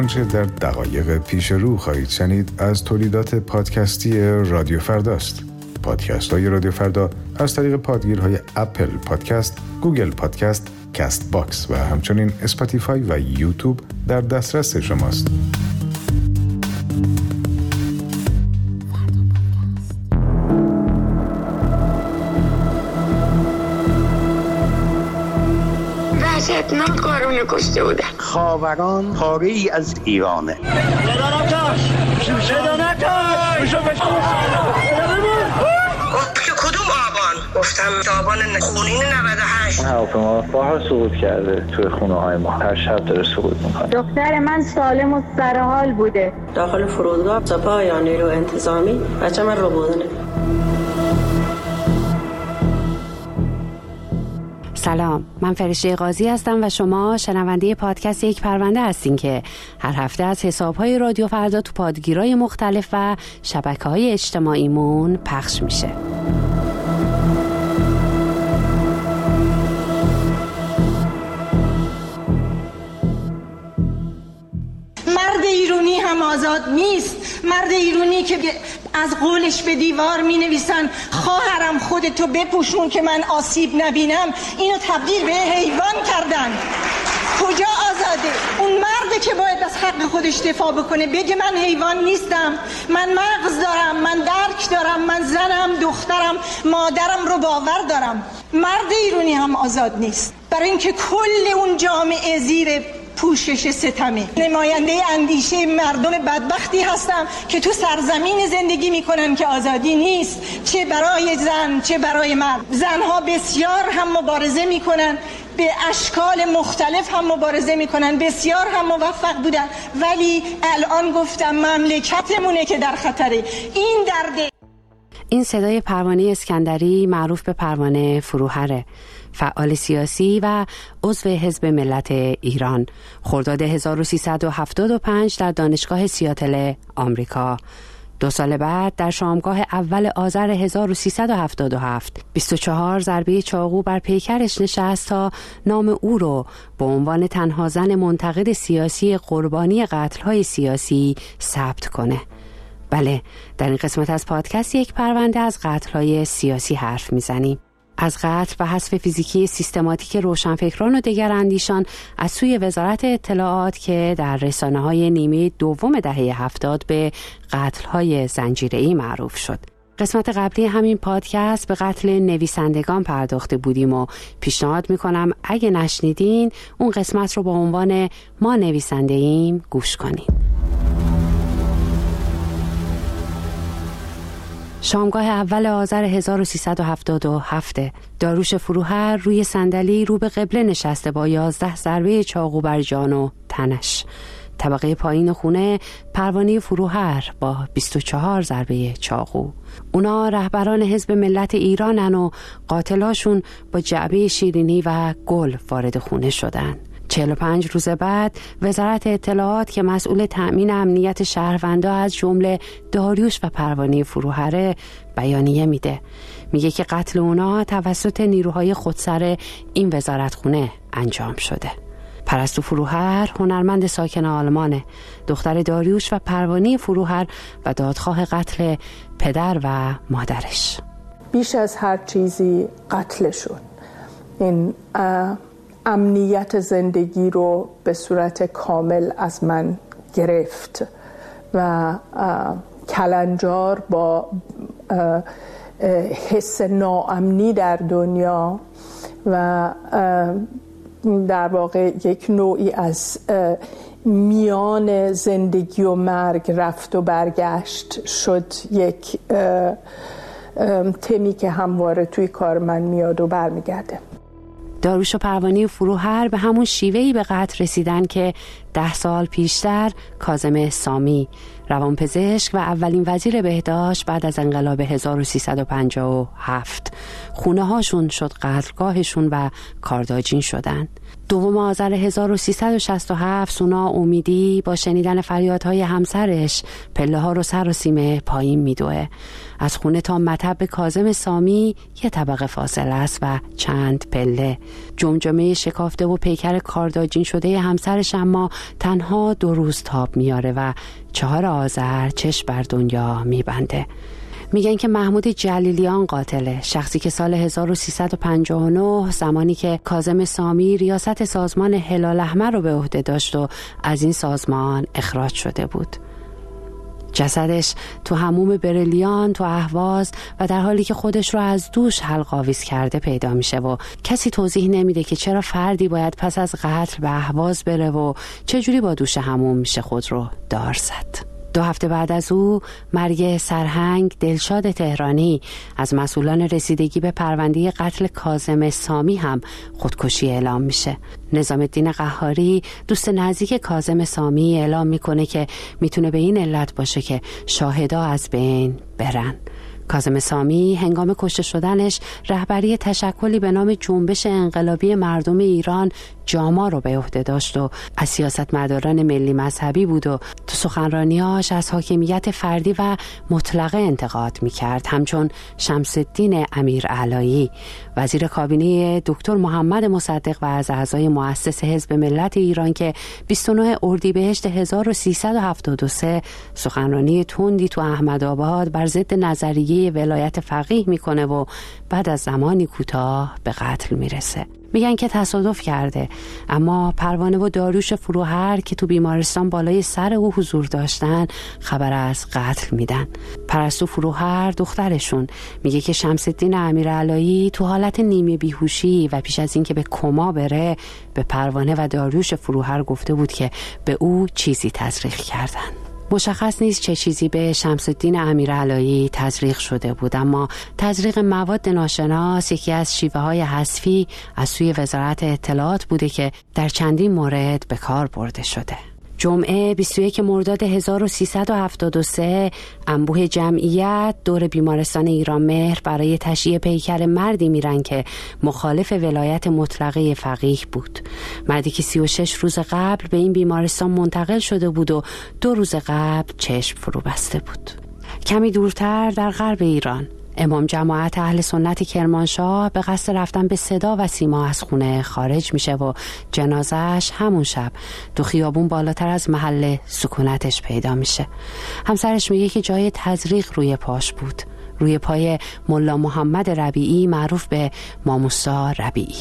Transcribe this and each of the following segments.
آنچه در دقایق پیش رو خواهید شنید از تولیدات پادکستی رادیو فرداست. پادکست های رادیو فردا از طریق پادگیرهای اپل پادکست، گوگل پادکست، کست باکس و همچنین اسپاتیفای و یوتیوب در دسترس شماست. من قارون کشته بودم. خاوران پاره ای از ایرانه. کدوم آبان؟ گفتم آبان خونین 98. هواپیما بارها سقوط کرده توی خونه های ما. هر شب داره سقوط میکنه. دختر من سالم و سرحال بوده. داخل فرودگاه سپاه یا نیرو انتظامی بچه من رو بودنه. سلام، من فرشته قاضی هستم و شما شنونده پادکست یک پرونده هستین که هر هفته از حساب‌های رادیو فردا تو پادگیرهای مختلف و شبکه‌های اجتماعیمون پخش میشه. مرد ایرانی هم آزاد نیست. مرد ایرانی که از قولش به دیوار می نویسن خواهرم خودتو بپوشون که من آسیب نبینم، اینو تبدیل به حیوان کردن. کجا آزاده؟ اون مرد که باید از حق خودش دفاع بکنه بگه من حیوان نیستم، من مغز دارم، من درک دارم، من زنم، دخترم، مادرم رو باور دارم. مرد ایرانی هم آزاد نیست، برای اینکه کل اون جامعه زیر پوشش ستمه. نماینده اندیشه مردم بدبختی هستم که تو سرزمین زندگی میکنن که آزادی نیست، چه برای زن چه برای مرد. زنها بسیار هم مبارزه میکنن، به اشکال مختلف هم مبارزه میکنن، بسیار هم موفق بودن، ولی الان گفتم مملکتمونه که در خطره. این درده. این صدای پروانه اسکندری معروف به پروانه فروهره، فعال سیاسی و عضو حزب ملت ایران. خرداد 1375 در دانشگاه سیاتل آمریکا. 2 سال بعد در شامگاه اول آذر 1377 24 ضربه چاقو بر پیکرش نشست تا نام او رو به عنوان تنها زن منتقد سیاسی قربانی قتل‌های سیاسی ثبت کنه. بله، در این قسمت از پادکست یک پرونده از قتل‌های سیاسی حرف میزنیم. از قتل و حذف فیزیکی سیستماتیک روشنفکران و دیگر اندیشان از سوی وزارت اطلاعات که در رسانه‌های نیمه دوم دهه 70 به قتل‌های زنجیره‌ای معروف شد. قسمت قبلی همین پادکست به قتل نویسندگان پرداخته بودیم و پیشنهاد میکنم اگه نشنیدین اون قسمت رو با عنوان ما نویسنده ایم گوش کنین. شامگاه اول آذر 1377 داریوش فروهر روی صندلی رو به قبله نشسته با 11 ضربه چاقو بر جان و تنش. طبقه پایین خونه پروانه فروهر با 24 ضربه چاقو. اونا رهبران حزب ملت ایرانن و قاتلاشون با جعبه شیرینی و گل وارد خونه شدن. 45 روز بعد وزارت اطلاعات که مسئول تأمین امنیت شهروندا از جمله داریوش و پروانه فروهره بیانیه میده. میگه که قتل اونا توسط نیروهای خودسر این وزارتخونه انجام شده. پرستو فروهر هنرمند ساکن آلمانه، دختر داریوش و پروانه فروهر و دادخواه قتل پدر و مادرش. بیش از هر چیزی قتلشون این امنیت زندگی رو به صورت کامل از من گرفت و کلنجار با حس ناامنی در دنیا و در واقع یک نوعی از میان زندگی و مرگ رفت و برگشت شد، یک تمی که همواره توی کار من میاد و برمیگرده. داریوش و پروانه فروهر به همون شیوهی به قتل رسیدن که 10 سال پیشتر کاظم سامی، روانپزشک و اولین وزیر بهداشت بعد از انقلاب 1357 خونه هاشون شد قتلگاهشون و کارداجین شدن. 2 آذر 1367 سونا امیدی با شنیدن فریادهای همسرش پله ها رو سر و سیمه پایین میدوه. از خونه تا مطب کاظم سامی 1 طبقه فاصله است و چند پله. جمجمه شکافته و پیکر کارداجین شده همسرش اما تنها 2 روز تاب میاره و 4 آذر چشم بر دنیا میبنده. میگن که محمود جلیلیان قاتله، شخصی که سال 1359 زمانی که کاظم سامی ریاست سازمان هلال احمر رو به عهده داشت و از این سازمان اخراج شده بود. جسدش تو حموم برلیان تو اهواز و در حالی که خودش رو از دوش حلق آویز کرده پیدا میشه و کسی توضیح نمیده که چرا فردی باید پس از قتل به اهواز بره و چجوری با دوش حموم میشه خود رو دار زد. 2 هفته بعد از او مرگ سرهنگ دلشاد تهرانی از مسئولان رسیدگی به پرونده قتل کاظم سامی هم خودکشی اعلام میشه. نظام الدین قهاری دوست نزدیک کاظم سامی اعلام میکنه که میتونه به این علت باشه که شاهدا از بین برن. کاظم سامی هنگام کشته شدنش رهبری تشکلی به نام جنبش انقلابی مردم ایران جاما رو به عهده داشت و از سیاستمداران ملی مذهبی بود و تو سخنرانیاش از حاکمیت فردی و مطلقه انتقاد میکرد، همچون شمس الدین امیرعلایی وزیر کابینه دکتر محمد مصدق و از اعضای مؤسس حزب ملت ایران که 29 اردیبهشت 1373 سخنرانی تندی تو احمدآباد بر ضد نظریه ولایت فقیه میکنه و بعد از زمانی کوتاه به قتل میرسه. میگن که تصادف کرده، اما پروانه و داریوش فروهر که تو بیمارستان بالای سر او حضور داشتن خبر از قتل میدن. پرستو فروهر دخترشون میگه که شمس الدین امیرعلایی تو حالت نیمه بیهوشی و پیش از اینکه به کما بره به پروانه و داریوش فروهر گفته بود که به او چیزی تزریق کردن. مشخص نیست چه چیزی به شمس الدین امیرعلایی تزریق شده بود، اما تزریق مواد ناشناس یکی از شیوه های حذفی از سوی وزارت اطلاعات بوده که در چندین مورد به کار برده شده. جمعه 21 مرداد 1373 انبوه جمعیت دور بیمارستان ایران مهر برای تشییع پیکر مردی میرن که مخالف ولایت مطلقه فقیه بود. مردی که 36 روز قبل به این بیمارستان منتقل شده بود و 2 روز قبل چشم فرو بسته بود. کمی دورتر در غرب ایران امام جماعت اهل سنت کرمانشاه به قصد رفتن به صدا و سیما از خونه خارج میشه و جنازهش همون شب تو خیابون بالاتر از محل سکونتش پیدا میشه. همسرش میگه که جای تزریق روی پاش بود، روی پای ملا محمد ربیعی معروف به ماموسا ربیعی.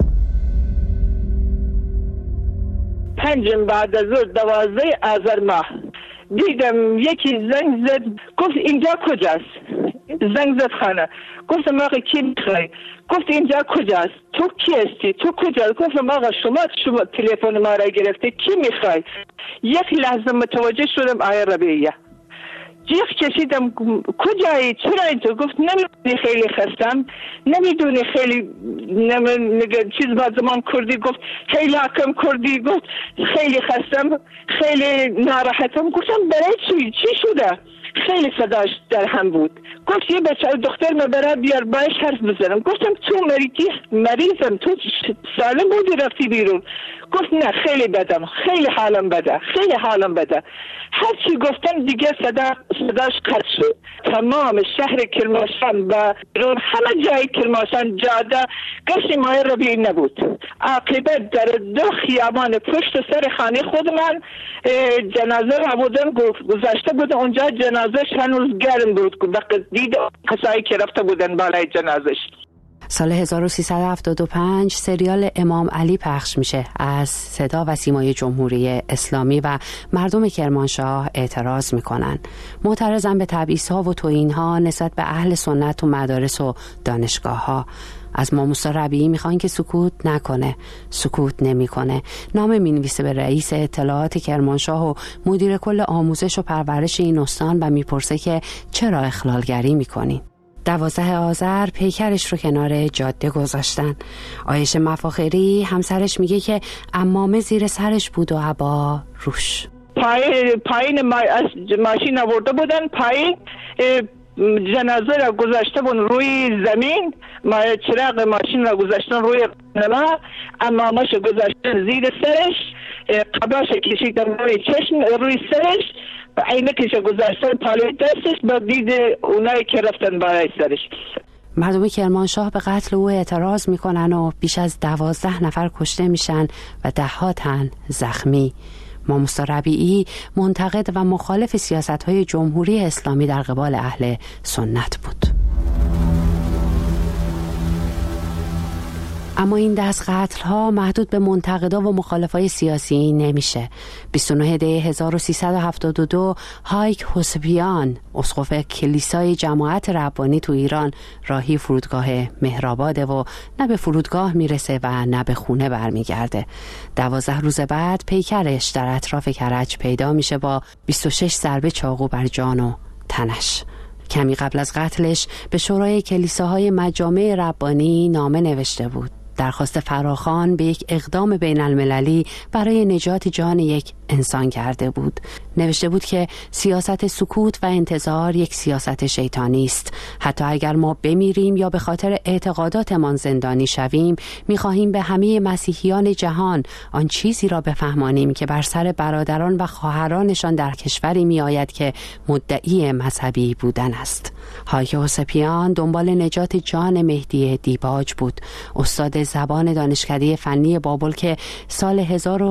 5 بعد از ظهر 12 آذر ماه دیدم یکی زنگ زد، گفت اینجا کجاست؟ زنگ زد خانه، گفتم آقا کی میخوای؟ گفت اینجا کجاست؟ تو کی هستی؟ تو کجا؟ گفتم آقا شما تلفن ما را گرفته، کی میخوای؟ یک لحظه متوجه شدم آیا ربیعیه. جیغ کشیدم کجایی؟ چرا اینجا؟ گفت نمیدونی خیلی خستم، نمیدونی خیلی چیز با زمان کردی، گفت خیلی حکم کردی، گفت خیلی خستم، خیلی ناراحتم. گفتم برای چی شده؟ خیلی صداش در هم بود. گفت یه بچه دختر مبره بیار باش حرف بزنم. گفتم تو مریضم، تو سالم بودی رفتی بیرون؟ گفت نه خیلی بدم، خیلی حالم بده. هر چی گفتم دیگه صداش قطع شد. تمام شهر کرمانشاه و بیرون همه جای کرمانشاه جاده گشت ماه ربیعی نبود. عاقبت در 2 خیابان پشت سر خانه خود من جنازه را بودن گذاشته بود، اونجا جنازهش هنوز گرم بود و دید کسایی که رفته بودن بالای جنازش. سال 1375 سریال امام علی پخش میشه. از صدا و سیمای جمهوری اسلامی و مردم کرمانشاه اعتراض میکنن. معترضن به تبعیض‌ها و توهین‌ها نسبت به اهل سنت و مدارس و دانشگاه‌ها. از ماموسا ربیعی میخوان که سکوت نکنه. سکوت نمیکنه. نامه مینویسه به رئیس اطلاعات کرمانشاه و مدیر کل آموزش و پرورش این استان و میپرسه که چرا اخلالگری میکنین. 12 آذر پیکرش رو کنار جاده گذاشتن. عایشه مفاخری همسرش میگه که عمامه زیر سرش بود و عبا روش. پایین ماشین آورده بودن، پایین جنازه را گذاشته بودن روی زمین، چراغ ماشین را گذاشتن روی قنما، عمامش گذاشتن زیر سرش، قباش کشیدن روی چشم روی سرش، عینکش گذاشتن پالوی دستش، با دید اونایی که رفتن برای سرش. مردم کرمانشاه به قتل او اعتراض میکنن و بیش از 12 نفر کشته میشن و 10 تن زخمی. امام موسی ربیعی منتقد و مخالف سیاست‌های جمهوری اسلامی در قبال اهل سنت بود. اما این دست قتل‌ها محدود به منتقدا و مخالفای سیاسی نمیشه. 29 دی 1372 هایک حسبیان، اسقف کلیسای جماعت ربانی تو ایران، راهی فرودگاه مهرآباده و نه به فرودگاه میرسه و نه به خونه برمیگرده. 12 روز بعد پیکرش در اطراف کرج پیدا میشه با 26 ضربه چاقو بر جان و تنش. کمی قبل از قتلش به شورای کلیساهای مجامع ربانی نامه نوشته بود. درخواست فراخوان به یک اقدام بین المللی برای نجات جان یک انسان کرده بود. نوشته بود که سیاست سکوت و انتظار یک سیاست شیطانی است. حتی اگر ما بمیریم یا به خاطر اعتقاداتمان زندانی شویم، می‌خواهیم به همه مسیحیان جهان آن چیزی را بفهمانیم که بر سر برادران و خواهرانشان در کشوری می‌آید که مدعی مذهبی بودن است. هایک حسپیان دنبال نجات جان مهدی دیباج بود، استاد زبان دانشکده فنی بابل که سال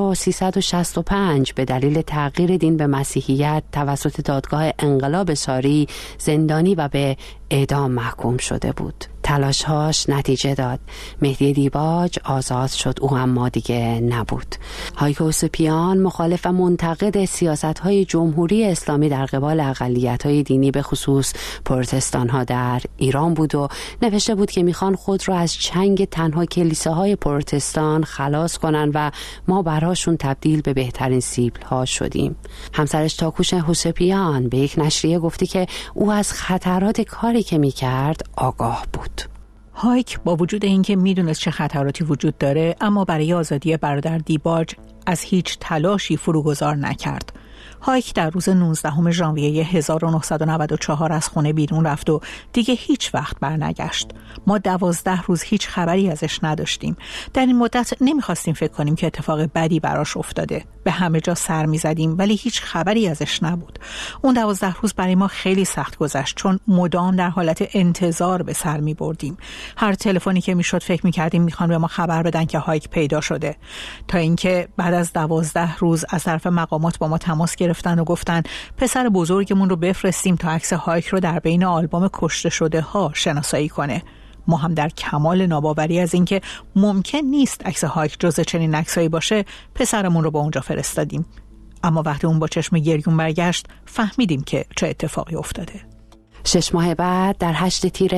1365 به دلیل تغییر دین به مسیحیت توسط دادگاه انقلاب ساری زندانی و به اعدام محکوم شده بود. تلاش‌هاش نتیجه داد. مهدی دیباج آزاد شد، او اما دیگه نبود. هایک حسپیان مخالف و منتقد سیاست‌های جمهوری اسلامی در قبال اقلیت‌های دینی به خصوص پروتستان‌ها در ایران بود و نوشته بود که میخوان خود را از چنگ تنها کلیساهای پروتستان خلاص کنن و ما براشون تبدیل به بهترین سیبل‌ها شدیم. همسرش تاکوش حسپیان به یک نشریه گفته که او از خطرات کاری که میکرد آگاه بود. هایک با وجود اینکه میدونست چه خطراتی وجود داره، اما برای آزادی برادر دیباج از هیچ تلاشی فروگذار نکرد. هایک در روز 19 ژانویه 1994 از خونه بیرون رفت و دیگه هیچ وقت برنگشت. ما 12 روز هیچ خبری ازش نداشتیم. در این مدت نمیخواستیم فکر کنیم که اتفاق بدی براش افتاده. به همه جا سر میزدیم ولی هیچ خبری ازش نبود. اون 12 روز برای ما خیلی سخت گذشت چون مدام در حالت انتظار به سر میبردیم. هر تلفنی که میشد فکر میکردیم میخوان به ما خبر بدن که هایک پیدا شده. تا اینکه بعد از 12 روز از طرف مقامات با ما تماس گرفتن و گفتن پسر بزرگمون رو بفرستیم تا عکس هایک رو در بین آلبوم کشته شده ها شناسایی کنه. ما هم در کمال ناباوری از اینکه ممکن نیست عکس هایک جز چنین عکسایی باشه پسرمون رو با اونجا فرستادیم. اما وقتی اون با چشم گریون برگشت فهمیدیم که چه اتفاقی افتاده. 6 ماه بعد در 8 تیر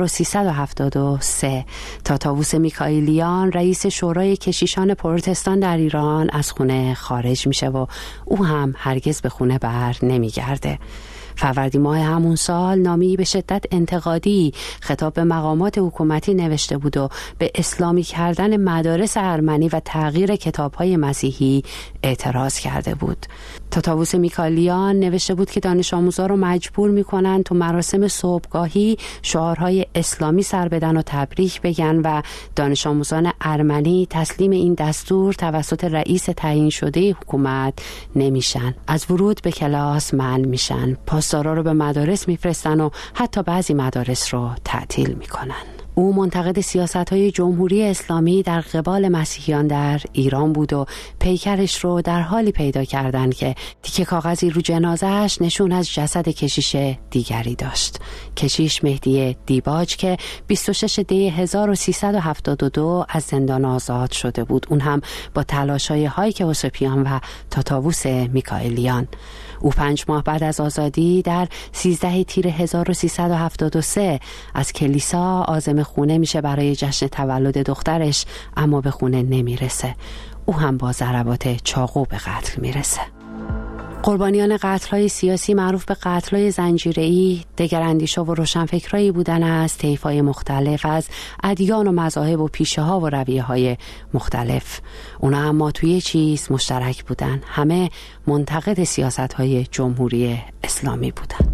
1373 تاتاووس میکائیلیان رئیس شورای کشیشان پروتستان در ایران از خونه خارج میشه و او هم هرگز به خونه بر نمیگرده. فروردین ماه همون سال نامه‌ای به شدت انتقادی خطاب به مقامات حکومتی نوشته بود و به اسلامی کردن مدارس ارمنی و تغییر کتاب‌های مسیحی اعتراض کرده بود. تاتاووس میکائیلیان نوشته بود که دانش آموزا رو مجبور میکنن تو مراسم صبحگاهی شعارهای اسلامی سر بدن و تبریک بگن و دانش آموزان ارمنی تسلیم این دستور توسط رئیس تعیین شده حکومت نمیشن. از ورود به کلاس منع میشن. پاسدارا رو به مدارس میفرستن و حتی بعضی مدارس رو تعطیل میکنن. او منتقد سیاست‌های جمهوری اسلامی در قبال مسیحیان در ایران بود و پیکرش رو در حالی پیدا کردن که تیکه کاغذی رو جنازه‌اش نشون از جسد کشیش دیگری داشت. کشیش مهدی دیباج که 26 دی 1372 از زندان آزاد شده بود. اون هم با تلاش‌های هایک حسپیان و تاتاووس میکائیلیان. او 5 ماه بعد از آزادی در 13 تیر 1373 از کلیسا عازم خونه میشه برای جشن تولد دخترش، اما به خونه نمیرسه. او هم با ضربات چاقو به قتل میرسه. قربانیان قتل‌های سیاسی معروف به قتل‌های زنجیره‌ای دگراندیشا و روشنفکرایی بودن از طیف‌های مختلف، از ادیان و مذاهب و پیشه‌ها و رویه‌های مختلف. اونا اما توی چیز مشترک بودن، همه منتقد سیاست‌های جمهوری اسلامی بودن.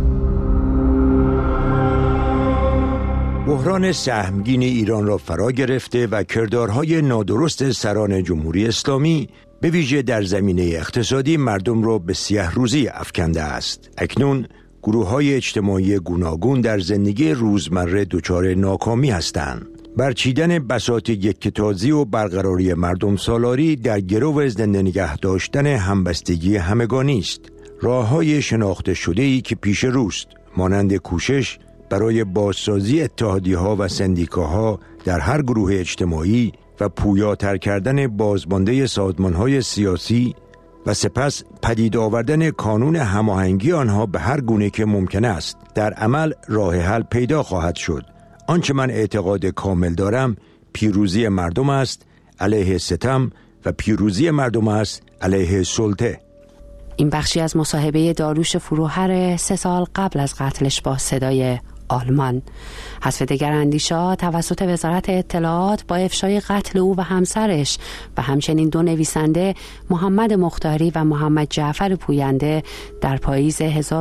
بحران سهمگین ایران را فرا گرفته و کردارهای نادرست سران جمهوری اسلامی به ویژه در زمینه اقتصادی مردم را به سیه روزی افکنده است. اکنون گروه‌های اجتماعی گوناگون در زندگی روزمره دچار ناکامی هستند. برچیدن بساط یکتازی و برقراری مردم سالاری در گرو زنده نگه داشتن همبستگی همگانی است. راه‌های شناخته شده‌ای که پیش روست، مانند کوشش برای بازسازی اتحادیه‌ها و سندیکاها در هر گروه اجتماعی و پویاتر کردن بازمانده سازمان‌های سیاسی و سپس پدید آوردن کانون هماهنگی آنها به هر گونه که ممکن است، در عمل راه حل پیدا خواهد شد. آنچه من اعتقاد کامل دارم پیروزی مردم است علیه ستم و پیروزی مردم است علیه سلطه. این بخشی از مصاحبه داروش فروهر 3 سال قبل از قتلش با صدای آلمان. حذف دگراندیش‌ها توسط وزارت اطلاعات با افشای قتل او و همسرش و همچنین 2 نویسنده محمد مختاری و محمد جعفر پوینده در پاییز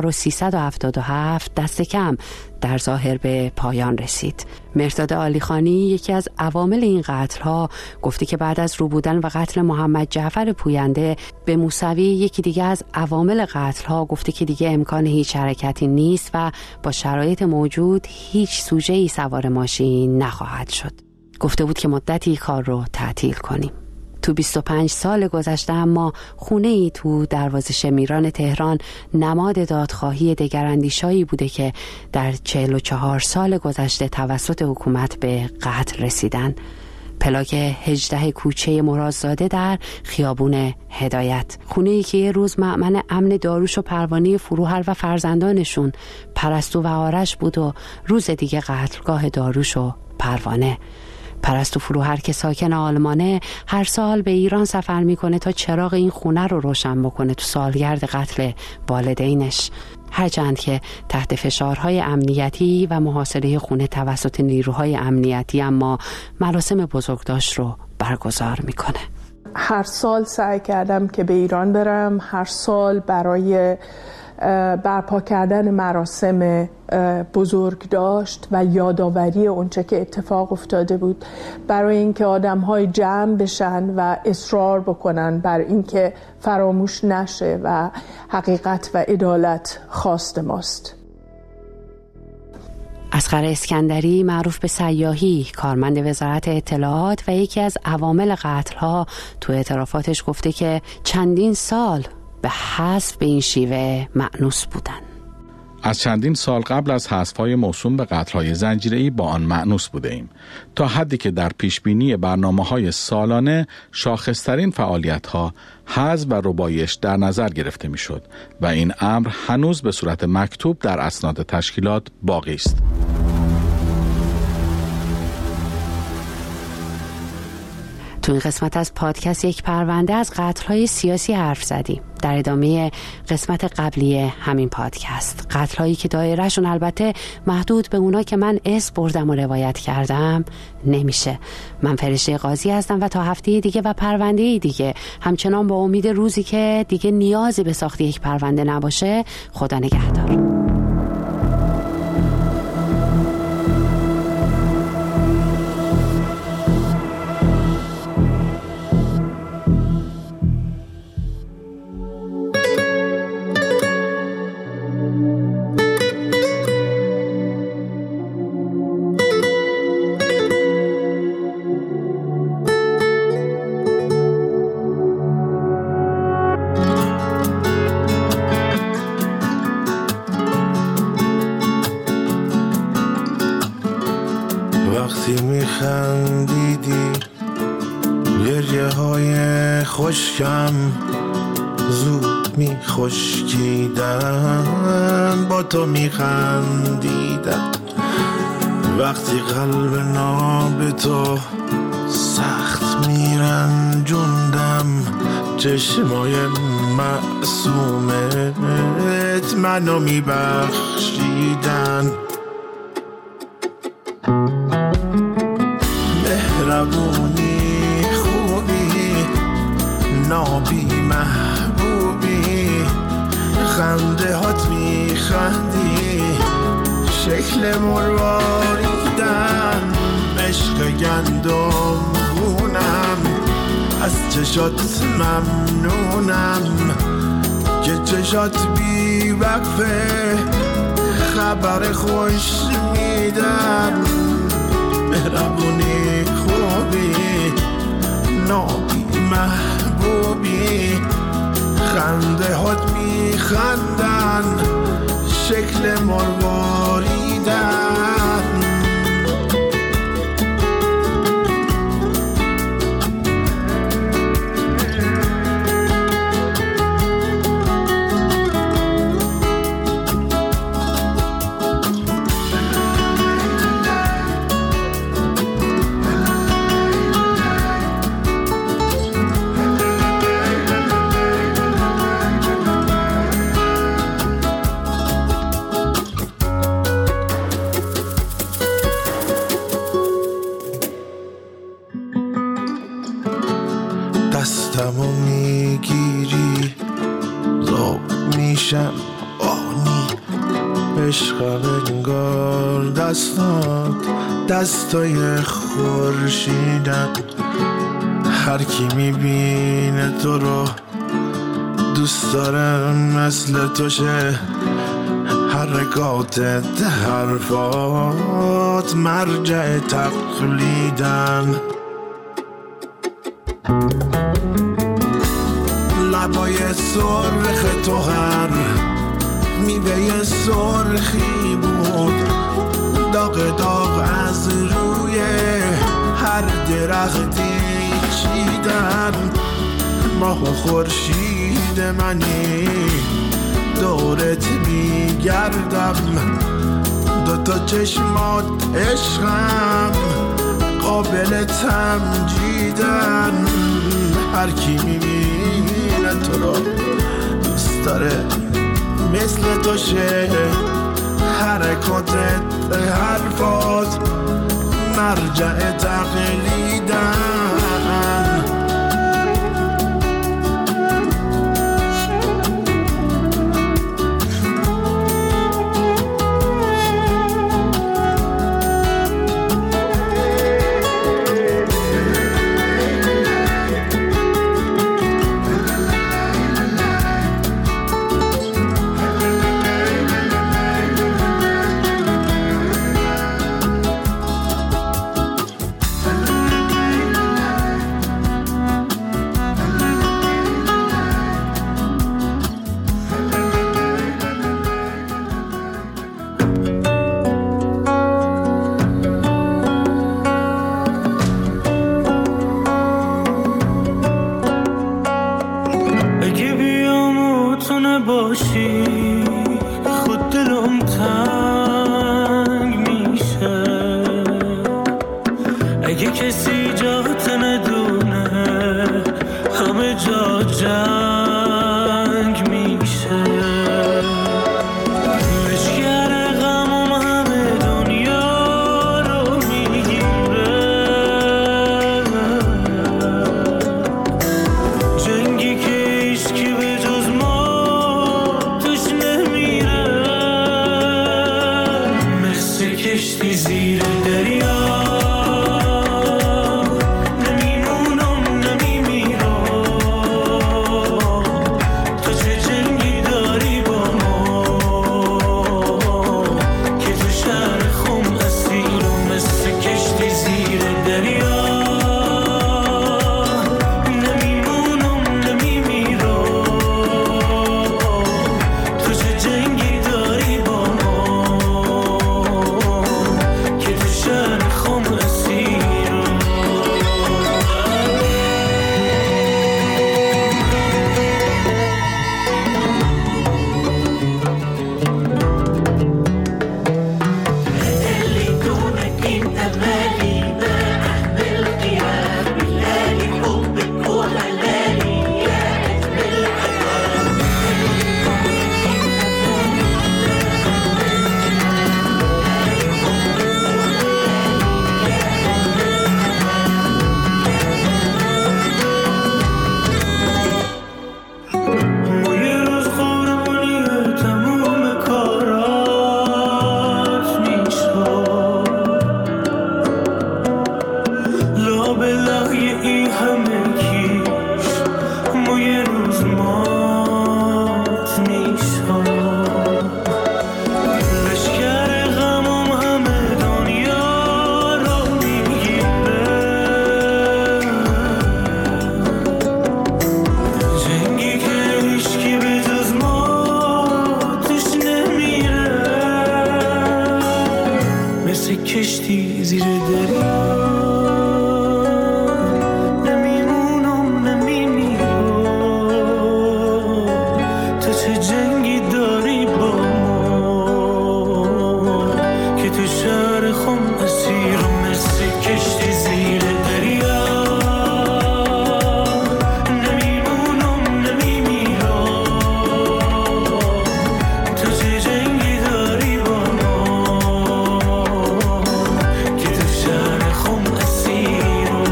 1377 دست کم در ظاهر به پایان رسید. مهرداد عالیخانی یکی از عوامل این قتل‌ها گفته که بعد از رو بودن و قتل محمد جعفر پوینده به موسوی یکی دیگه از عوامل قتل‌ها گفته که دیگه امکان هیچ حرکتی نیست و با شرایط موجود هیچ سوژه‌ای سوار ماشین نخواهد شد. گفته بود که مدتی کار رو تعطیل کنیم. تو 25 سال گذشته اما خونه‌ای تو دروازه شمیران تهران نماد دادخواهی دگراندیشایی بوده که در 44 سال گذشته توسط حکومت به قتل رسیدن. پلاک 18 کوچه مرادزاده در خیابون هدایت، خونه‌ای که یه روز مأمن امن داروش و پروانه فروهر و فرزندانشون پرستو و آرش بود و روز دیگه قتلگاه داروش و پروانه. پرستو فروهر که ساکن آلمانه هر سال به ایران سفر میکنه تا چراغ این خونه رو روشن بکنه تو سالگرد قتل والدینش، هرچند که تحت فشارهای امنیتی و محاصره خونه توسط نیروهای امنیتی، اما مراسم بزرگداشت رو برگزار میکنه. هر سال سعی کردم که به ایران برم، هر سال برای برپا کردن مراسم بزرگداشت و یادآوری اونچه که اتفاق افتاده بود، برای اینکه آدم‌های جمع بشن و اصرار بکنن بر اینکه فراموش نشه و حقیقت و عدالت خواست ماست. اصغر اسکندری معروف به سیاحی، کارمند وزارت اطلاعات و یکی از عوامل قتل‌ها، تو اعترافاتش گفته که چندین سال به حذف به این شیوه مأنوس بودن. از چندین سال قبل از حذف‌های موسوم به قتل‌های زنجیره‌ای با آن مأنوس بودیم، تا حدی که در پیشبینی برنامه‌های سالانه شاخص‌ترین فعالیت‌ها حذف و ربایش در نظر گرفته می‌شد و این امر هنوز به صورت مکتوب در اسناد تشکیلات باقی است. تو این قسمت از پادکست یک پرونده از قتل‌های سیاسی حرف زدیم. در ادامه قسمت قبلی همین پادکست، قتل‌هایی که دایره‌شون البته محدود به اونا که من اسم بردم و روایت کردم نمیشه. من فرشته قاضی هستم و تا هفته دیگه و پرونده دیگه، همچنان با امید روزی که دیگه نیازی به ساخت یک پرونده نباشه، خدا نگهدار. وقتی میخندیدی گریه های خشکم زود میخشکیدن، با تو میخندیدم. وقتی قلب ناب تو سخت میرنجوندم، چشمای معصومت منو میبخشیدن. مهربونی خوبی نابی محبوبی، خنده هات میخندی شکل مرواریدن، عشق گندم گونم از چشات ممنونم که چشات بی وقفه خبر خوش میدن. مهربونی خوبی نابی محبوبی خنده هات میخندن شکل مرواریدن دستمو میگیری زاب میشم آنی عشقم انگار دستات دستای خورشیدن هر کی میبینه تو رو دوست داره مثل تو شه حرکاتت حرفات مرجع تقلیدن لبای سرخ تو هر میوه سرخی بود داغ داغ از روی هر درختی چیدن ماه و خورشید منی دورت میگردم دوتا چشمات عشقم قابل تمجیدن هر کی میبینه تو رو دوست داره مثل تو شه حرکاتت حرفات مرجع تقلیدن شهر کشتی زیر دریا، نمیمونم نمیمیرم، تو چه جنگی داری با ما که تو شهر خم اسیرم مثل کشتی زیر دریا، نمیمونم نمیمیرم، تو چه جنگی داری با ما که تو شهر خم اسیرم.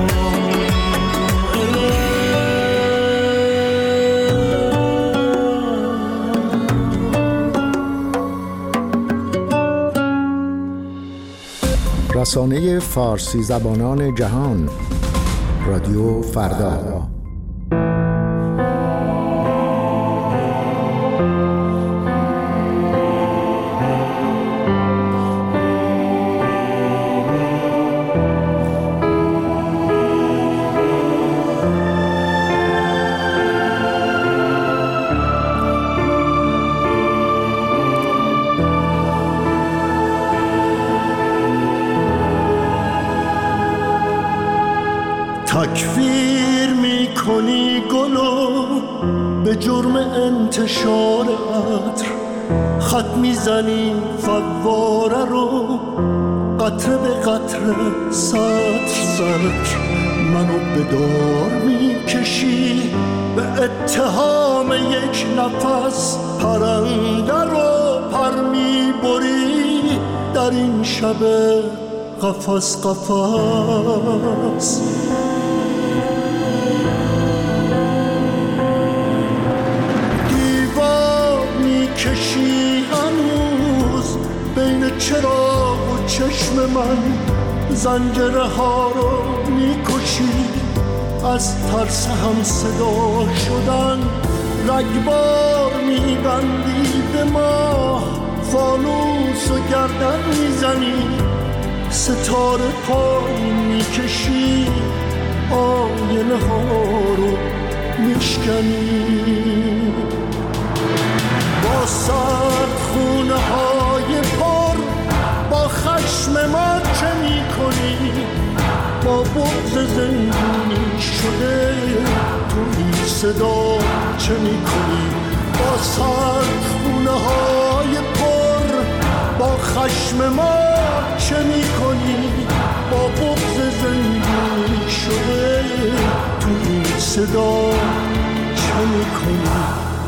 رسانه فارسی زبانان جهان، رادیو فردا. تکفیر میکنی گلو به جرم انتشار عطر، خط میزنی فواره رو قطره به قطره سطر سطر، منو به دار میکشی به اتهام یک نفس، پرنده رو پر میبری در این شب قفس قفس. کشی هنوز بین چراغ و چشم من، زنجره ها رو میکشی از ترس هم صدا شدن، رگبار میبندی به ما، فانوس و گردن میزنی، ستاره پایین میکشی، آینه ها رو میشکنی. با سرد خونه های پر با خشم ما چه می کنی، با بغض زندونی شده تو این صدا چه می کنی. با سرد خونه های پر با خشم ما چه می کنی، با بغض زندونی شده تو این صدا چه می کنی.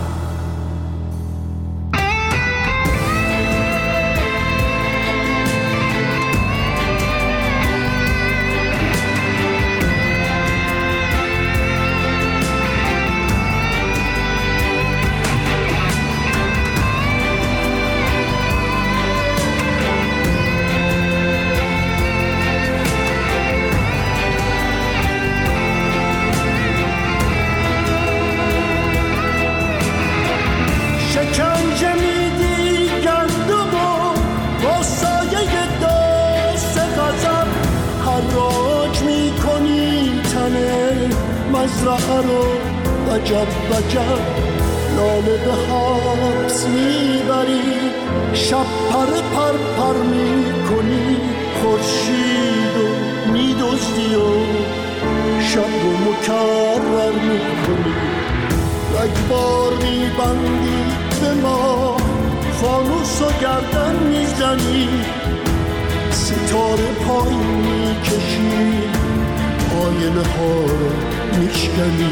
مزرعه رو وجب وجب لاله به حبس میبری، شب پر پر پر میکنی، خورشید رو میدزدی و شب رو مکرر میکنی، رگبار میبندی به ما، فانوس و گردن میزنی، ستاره پایین میکشی، آینه ها رو میشکنی.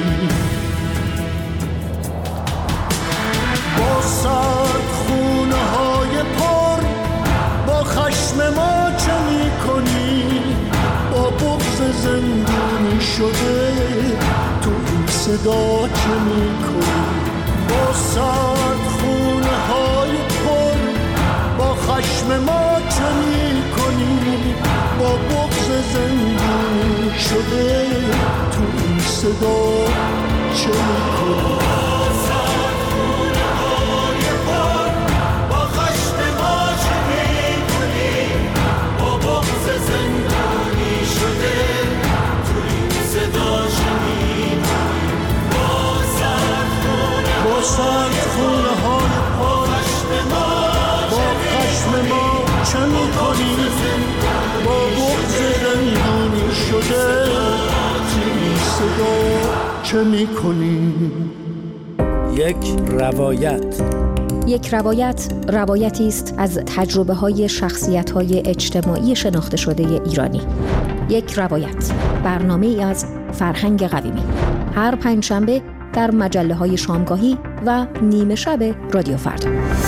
با سرد خونه های پر با خشم ما چه میکنی، با بغض زندونی شده تو این صدا چه میکنی. با سرد خونه های پر با خشم ما چه میکنی، با بغض زندونی شده تو این صدا چه میکنی. سرد خونه های پا با خشم ما چه میکنی، شده وقتی صدا چه میکنی؟ یک روایت روایتی است از تجربه های شخصیت های اجتماعی شناخته شده ایرانی. یک روایت، برنامه ای از فرهنگ قویمی، هر پنجشنبه در مجله های شامگاهی و نیمه شب رادیو فردا.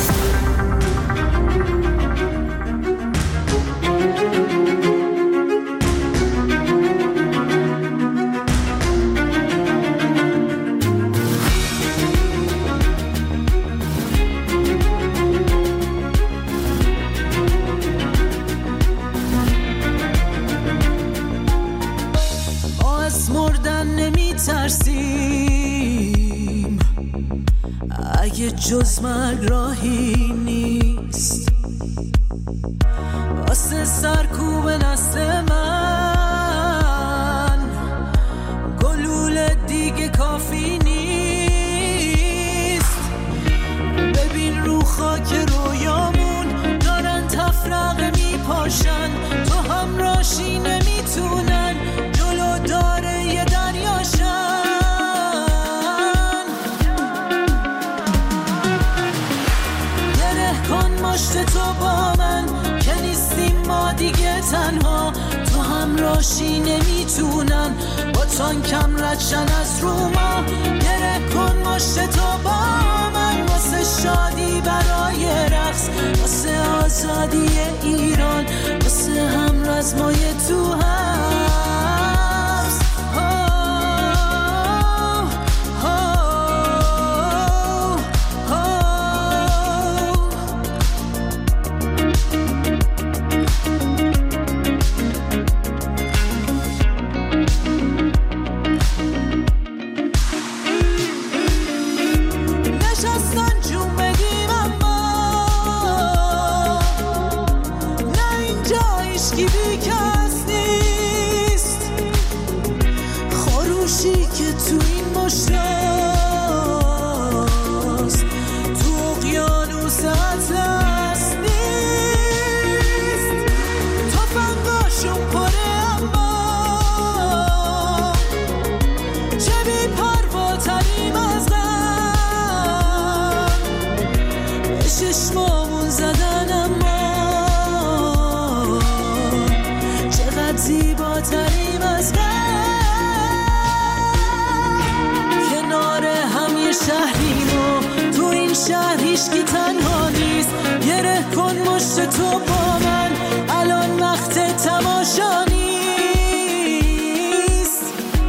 ترسیم اگه جز مرگ راهی نیست واسه سرکوب نسل من گلوله دیگه کافی نیست ببین رو خاک رویامون دارن تفرقه میپاشن تو همراشی نمیتونن جلو داره یه دریاشن گره کن مشت تو با من که نیستیم ما دیگه تنها تو همراشی نمیتونن با تانکم ردشن از رو ما گره کن مشت تو با من واسه شادی برای رقص واسه آزادی ایران واسه همرزمای تو هست چشمامون زدن اما چقدر زیباتریم از کنار هم یه شهریم و تو این شهر هیچکی تنها نیست گره کن مشت تو با من الان وقت تماشا نیست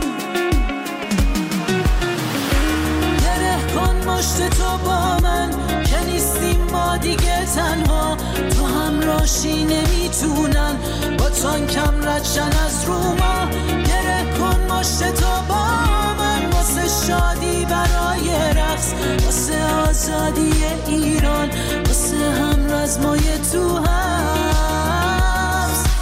گره کن مشت تو با من که نیستیم ما دیگه تنها تو همراشی نمیتونن با تانکم ردشن از رو ما گره کن مشت تو با من واسه شادی برای رقص واسه آزادی ایران واسه همرزمای تو هست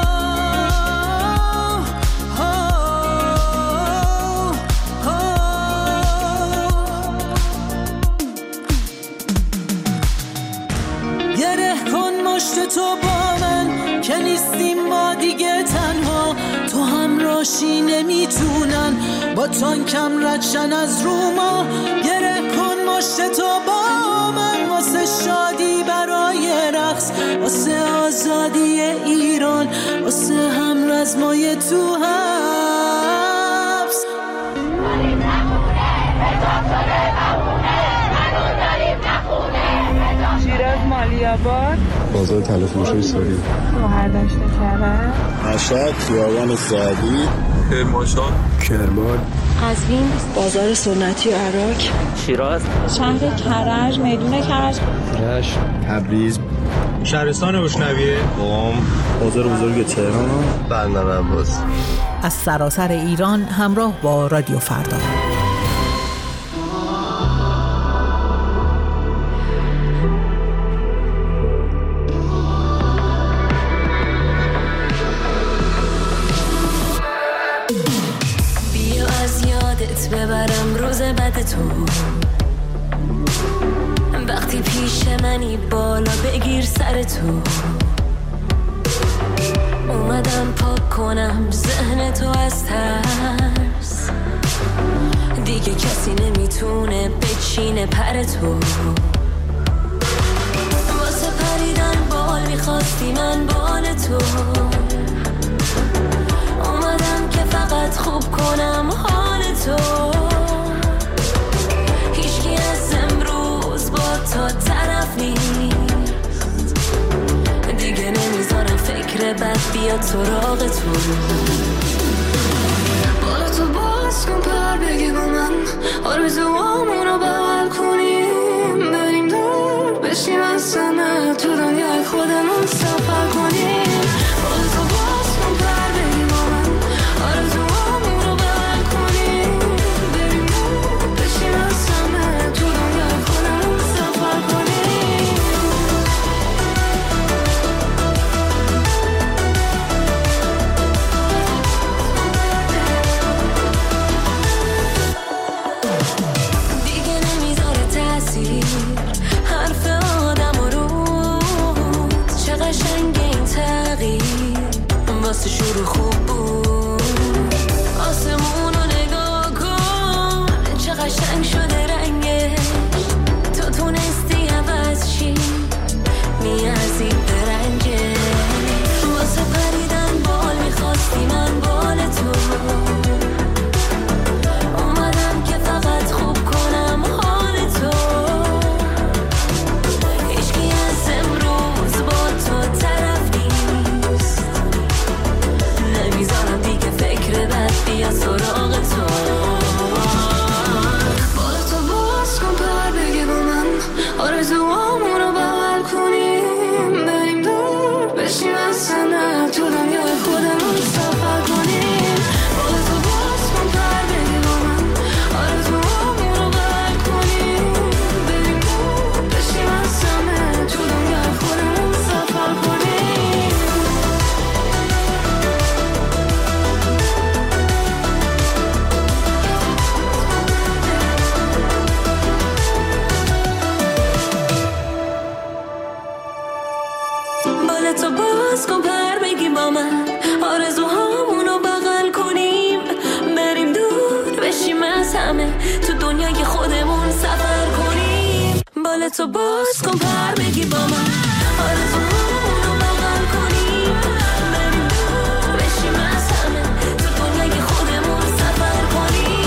گره کن مشت تو با من که نیستیم ما دیگه تنها تو همراشی نمیتونن با تانکم ردشن از رو ما گره کن مشت تو با من واسه شادی برای رقص واسه آزادی ایران واسه همرزمای تو حبس شیراز مالیاباد بازار طلافروشی ساری شهردشت کرد مشهد خیابان سعدی کرمانشاه کرمان قزوین بازار سنتی عراق شیراز شهر کرج میدون کرج رشت تبریز شهرستان روشنویه قم بازار بزرگ تهران بندر عباس از سراسر ایران همراه با رادیو فردا ببرم روز بعد تو وقتی پیش منی بالا بگیر سر تو اومدم پاک کنم ذهن تو از ترس. دیگه کسی نمیتونه بچینه پر تو. واسه پریدن بال میخواستی من بال تو. اومدم که فقط خوب کنم حال تو. هیچکی از امروز با تا طرف نیست. دیگه نمیذارم فکر بد بیاد سراغ تو. بالا تو باز کن پر بگی با من آرزوامونو بغل کنیم. بریم دور بشیم از همه تو دنیای خودمون سفر کنیم. بالا تو باز کن پر بگی با من آرزوامونو بغل کنیم. بریم دور بشیم از همه تو دنیای خودمون سفر کنیم. حرف آدم و روز چه قشنگ این تغییر واسه شروع خوب بود. آسمونو نگاه کن چه قشنگ شده رنگش. تو تونستی عوض چی میارزی به رنگش. واسه پریدن بال میخواستی من بال تو. اومدم که فقط خوب کنم حال تو. هیچکی از امروز با تو طرف نیست. نمیذارم دیگه فکر بد بیاد سراغ تو. بالا تو باز کن پر بگی با من آرزوامونو بغل کنیم. بریم دور بشیم از همه تو دنیای خودمون سفر کنیم. بالا تو باز کن پر بگی با من آرزوامونو بغل کنیم. بریم دور بشیم از همه تو دنیای خودمون سفر کنیم. بالا تو باز کن پر بگی با من آرزوهامونو بغل کنیم. بریم دور بشیم از همه تو دنیای خودمون سفر کنیم. بالا تو باز کن پر بگی با من آرزوهامونو بغل کنیم. بریم دور بشیم از همه تو دنیای خودمون سفر کنیم.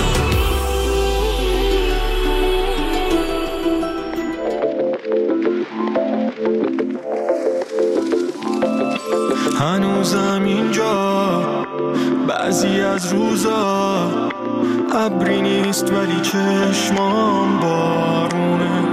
هنوزم اینجا بعضی از روزا ابری نیست ولی چشمام بارونه.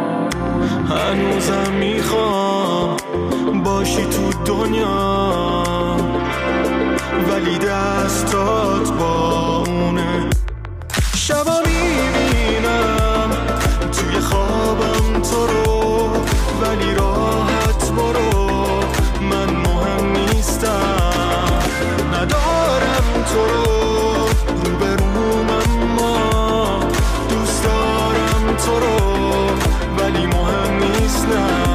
هنوزم میخوام باشی تو دنیا ولی دستات با اونه. شبا میبینم توی خوابم تو رو ولی راحت برو. من مهم نیستم ندارم تو رو روبروم اما دوست دارم تو رو ولی مهم نیست نه.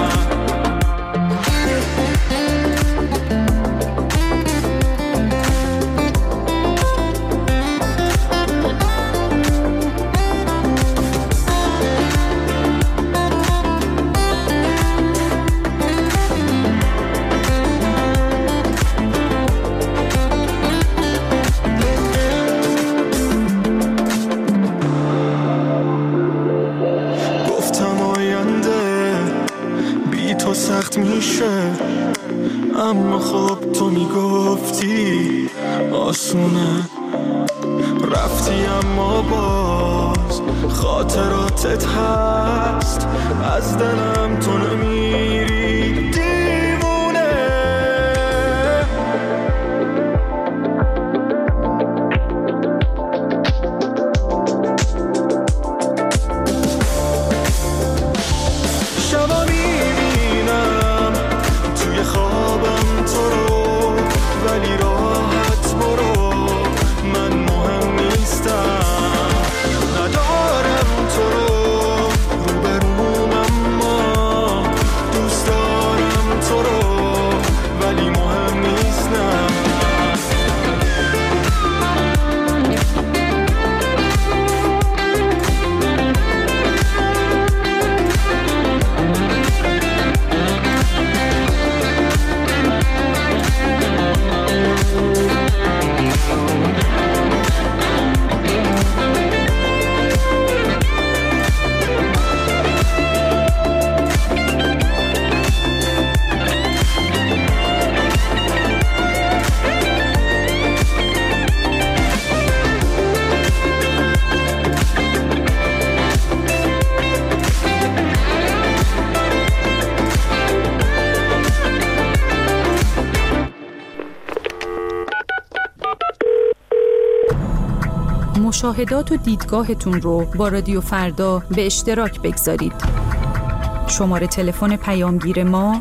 سخت میشه اما خب تو میگفتی آسونه. رفتی اما باز خاطراتت هست از دلم تو نمیری دیوونه. شبا میبینم توی خوابم تو رو ولی راحت برو. من مهم نیستم ندارم تو رو روبروم اما دوست مشاهدات و دیدگاهتون رو با رادیو فردا به اشتراک بگذارید. شماره تلفن پیامگیر ما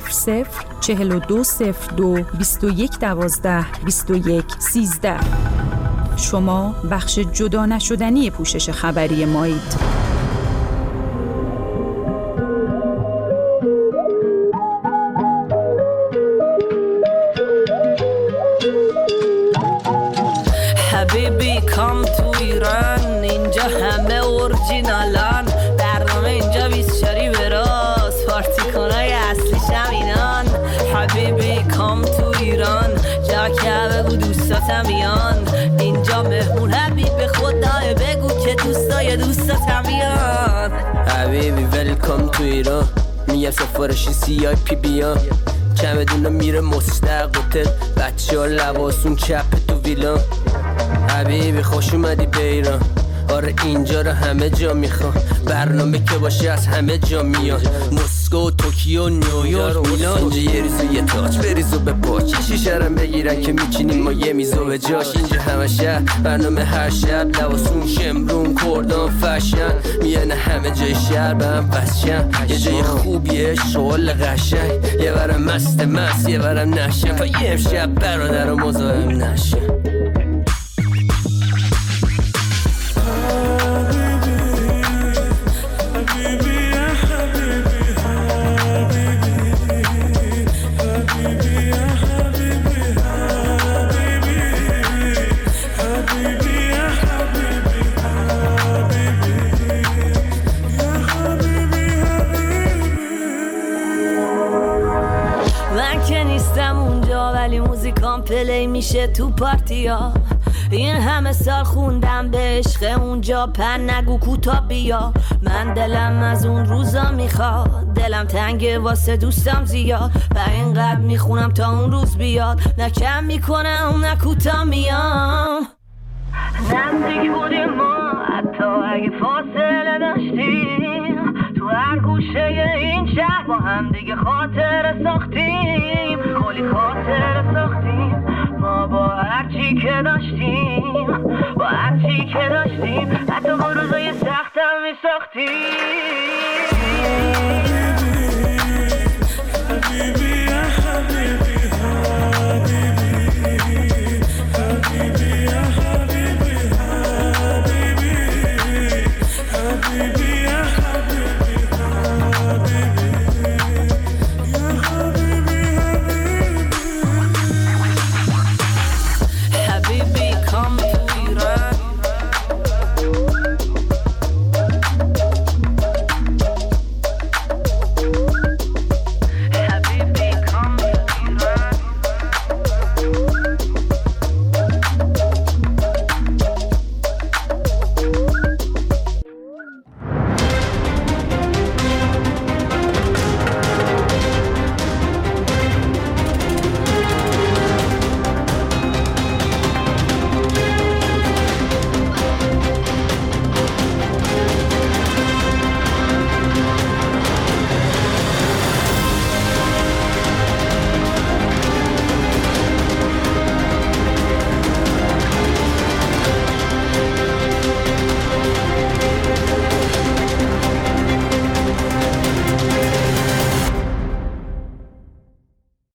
004202 2112 2113. شما بخش جدا نشدنی پوشش خبری مایید. حبیبی کام تو ایران، اینجا همه اورجینالان، برنامه اینجا 24 به راست، پارتی کنای اصلیش همینان. حبیبی کام تو ایران، جا که بگو دوستاتم بیان، اینجا مهمون حبیب خدای، بگو که دوستاتم بیان. حبیبی ویلکام تو ایران، میگم سفارشی CIP بیان، چمدونه میره مستق هتل، بچه ها لباسون چپ تو ویلان. حبیبی خوش اومدی به ایران، آره اینجا رو همه جا میخوان، برنامه که باشه از همه جا میان، مسکو، توکیو، نیویورک، میلان. اینجا یه ریزو یه تاج بریزو به پاچ، شیشرم بگیرن که میچینیم ما یه میزو به جاش. اینجا همه شهر برنامه هر شب، لباسون شمرون کردان فشن، میانه همه جای شهر به هم وصشن، یه جای خوبیه شغل قشنگ، یه برم مست یه برم نشن، تا یه امشب برادر و مزاحم نشن. پلی میشه تو پارتیا، این همه سال خوندم به عشق اونجا، پن نگو کوتا بیا. من دلم از اون روزا میخواد، دلم تنگه واسه دوستم زیاد، و اینقدر میخونم تا اون روز بیاد، نه کم میکنم نه کوتا میام. نزدیک بودیم ما حتی اگه فاصله داشتیم، تو هر گوشه این شهر با هم دیگه خاطر ساختیم، کلی خاطر ساختیم ما با هرچی که داشتیم، با هرچی که داشتیم، حتی